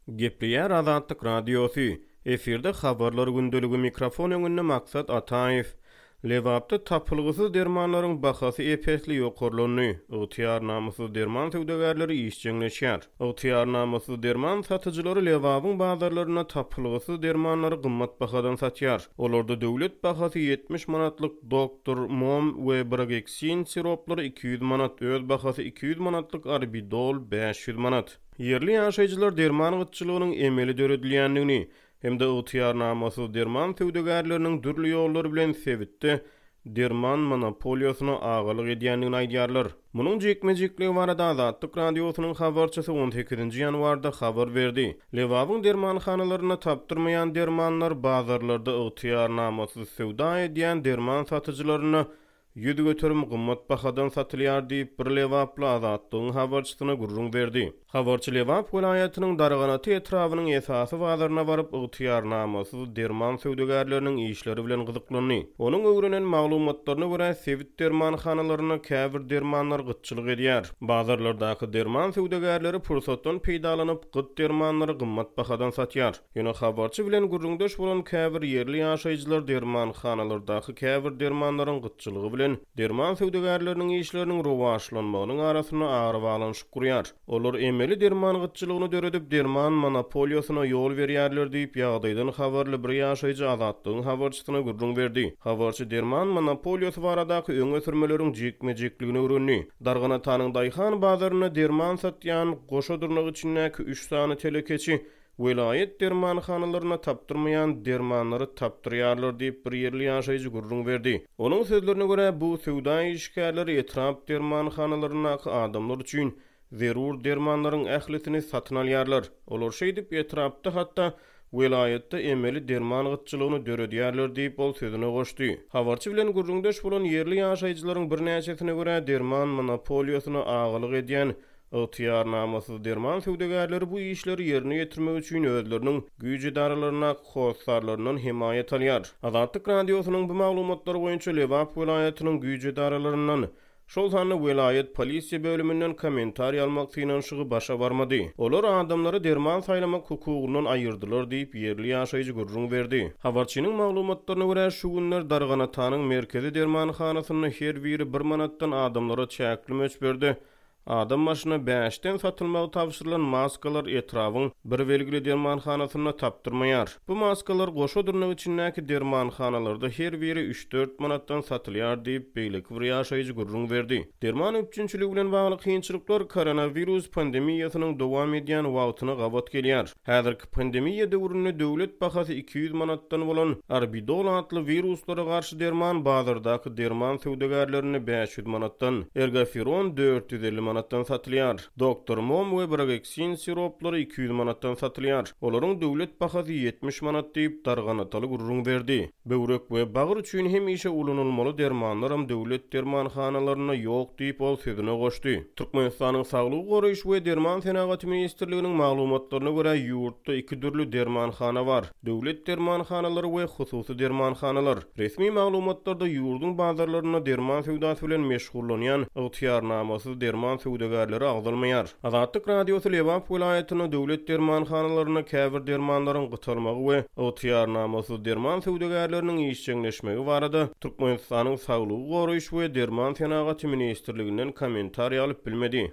Gepriýär Azatlyk Radiosu. Eferde habarlar gündölügi mikrofon öňünde maksat Ataýew. Lewapda tapylgysyz dermanlaryň bahasy epesli ýokurlygyny, ygtyýar namusyz derman töwdegärleri işçiňleşýär. Ygtyýar namusyz derman satyjylary Lewabyň bazarlaryna tapylgysyz dermanlary gymmat bahadan satýar. Olarda döwlet bahasy 70 manatlyk Dr. Mom we Brageksin siroplary 200 manat, öz bahasy 200 manatlyk Arbidol 500 manat. Yerli ýaşaýjylar derman gytçylygynyň emeli döredilýändigini hemde ygtyýar namusyz derman töwdegärleriniň dürli ýollary bilen sebitde derman monopoliýasyna agalyk edýändigini aýdýarlar. Munyň jekmejekliги barada Azatlyk Radiosynyň habarçysy 18-nji ýanwarda habar berdi. Lewabyň dermanhanalarına tapdyrmaýan dermanlar bazarlarda ygtyýar namusyz sowda edýän derman satyjylaryna ýüdi göterim gymmat bahadan satylýar diýip bir Lewaply Azatlygyň habarçysyna gurrun berdi. Habarçy Lewap welaýatynyň darganaty etrawynyň esasy bazaryna baryp ygtyýar namusyz derman söwdegärleriniň işleri bilen gyzyklandy. Onuň öwrenen maglumatlaryna görä sebit dermanhanalarına käbir dermanlar gytçylyk edýär. Bazarlardaky derman söwdegärleri pursatdan peýdalanyp gyt dermanlary gymmat bahadan satýar. Ýöne habarçy bilen gurrundaş bolan käbir yerli ýaşaýjylar dermanhanalardaky käbir dermanlaryň gytçylygy bilen derman söwdegärleriniň işleriniň rowaşlanmagynyň arasyna agyr baglanyşyp gurýar. Olar emeli derman gytçylygyny döredip derman monopoliýasyna ýol berýärler diýip ýagdaýdan habarly bir ýaşaýjy Azatlygyň habarçysyna gurrun berdi. Habarçy derman monopoliýasy baradaky öňe sürmeleriň jekmejekligini öwrendi. Darganatanyň Daýhan bazaryna derman satýan goşa durnak içindäki 3 sany telekeçi Welayet dermanhanalarına tapdyrmaýan dermanlary tapdyrýarlar diýip bir yerli ýaşaýjy gurrun berdi. Onuň sözlerine görä bu sowda işgärleri etrap dermanhanalarına adamlar üçin zerur dermanlaryň ählisini satyn alýarlar. Olar şeý diýip etrapda hatda welayetde emeli derman gytçylygyny döredýärler diýip ol sözüne goşdy. Habarçy bilen gurrundaş bolan yerli ýaşaýjylaryň bir näçesine görä derman monopoliýasyna agalyk edýän ygtyýar namusyz derman söwdegärleri bu işleri ýerine ýetirmek üçin özleriniň güýji daralaryna hossarlarynyň himayet alýar. Azatlyk Radiosynyň bu maglumatlary boýunça Lewap welaýatynyň güýji daralaryndan şol sany welayet polisiýa bölümünden kommentariýa almak synanşygy başa barmady. Olar adamlary derman saýlamak hukugundan aýyrdylar diýip yerli ýaşaýjy gurrun berdi. Habarçynyň maglumatlaryna görä şu günler Darganatanyň merkezi dermanhanasyna her biri 1 manatdan adamlara çäklimeç berdi. Adam başyna 5-den satylmagy tapşyrylan maskalar etrawyň bir belgili dermanhanasyna tapdyrmaýar. Bu maskalar goşa durnak içindäki dermanhanalarda her biri 3-4 manatdan satylýar diýip beýleki bir ýaşaýjy gurrun berdi. Derman üçinçiligi bilen bagly kynçylyklar koronavirus pandemiýasynyň dowam edýän wagtyna gabat gelýär. Häzirki pandemiýa döwründe döwlet bahasy 200 manatdan bolan Arbidol adly viruslara garşy derman bazardaky derman söwdegärlerini 500 manatdan, Ergafiron 450 manatdan satylýar. Dr. Mom we Brageksin siroplary 200 manatdan satylýar. Olaryň döwlet bahasy 70 manat diýip darganataly gurrun berdi. Böwrek we bagyr üçin hem işe ulanylmaly dermanlar döwlet dermanhanalaryna ýok diýip ol sözüne goşdy. Türkmenistanyň Saglyk goraýyş we derman senagaty ministrliginiň maglumatlaryna görä ýurtda 2 türlü dermanhana bar. Döwlet dermanhanalary we hususy dermanhanalar. Resmi maglumatlarda ýurdun bazarlaryna derman sowdasy bilen meşgullanýan ygtyýar namusyz derman söwdegärleri agdalmaýar. Azatlyk Radiosy Lewap welaýatynyň döwlet dermanhanalaryna käbir dermanlaryň gytyrmagy we ygtyýar namusyz derman söwdegärleriniň işçiňleşmegi barada Türkmenistanyň Saglyk goraýyş we derman senagaty ministrliginden kommentariýa alyp bilmedi.